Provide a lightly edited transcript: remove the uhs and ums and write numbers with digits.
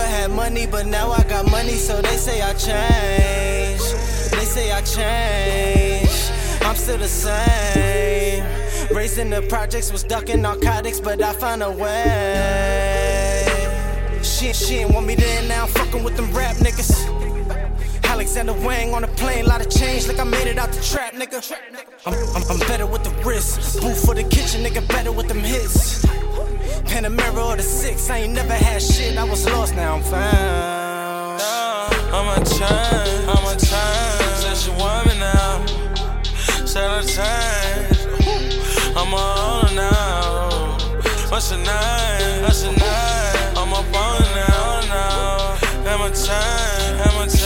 had money, but now I got money, so they say I changed. They say I changed. I'm still the same. Raised in the projects, was ducking narcotics, but I found a way. She ain't want me there, now I'm fucking with them rap niggas. Alexander Wang on the plane, lot of change, like I made it out the trap, nigga. I'm better with the wrist. Booth for the kitchen, nigga, better with them hits. Panamera or the 6, I ain't never had shit. I was lost, now I'm found. I'm a change, said she want me now. Said I changed, I'm a owner now. What's your name? I'm up on it now. I'm a change.